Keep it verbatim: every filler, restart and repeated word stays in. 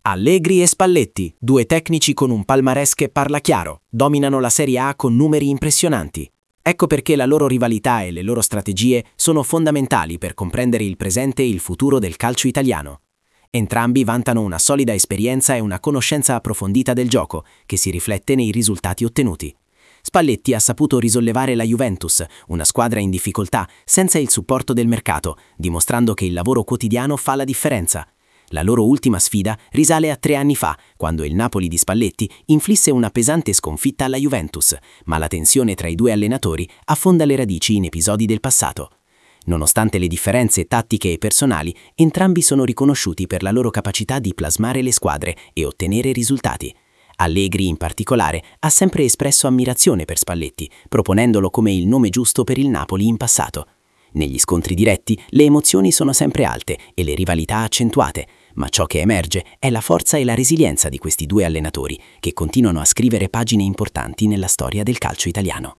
Allegri e Spalletti, due tecnici con un palmarès che parla chiaro, dominano la Serie A con numeri impressionanti. Ecco perché la loro rivalità e le loro strategie sono fondamentali per comprendere il presente e il futuro del calcio italiano. Entrambi vantano una solida esperienza e una conoscenza approfondita del gioco, che si riflette nei risultati ottenuti. Spalletti ha saputo risollevare la Juventus, una squadra in difficoltà, senza il supporto del mercato, dimostrando che il lavoro quotidiano fa la differenza. La loro ultima sfida risale a tre anni fa, quando il Napoli di Spalletti inflisse una pesante sconfitta alla Juventus, ma la tensione tra i due allenatori affonda le radici in episodi del passato. Nonostante le differenze tattiche e personali, entrambi sono riconosciuti per la loro capacità di plasmare le squadre e ottenere risultati. Allegri, in particolare, ha sempre espresso ammirazione per Spalletti, proponendolo come il nome giusto per il Napoli in passato. Negli scontri diretti le emozioni sono sempre alte e le rivalità accentuate, ma ciò che emerge è la forza e la resilienza di questi due allenatori, che continuano a scrivere pagine importanti nella storia del calcio italiano.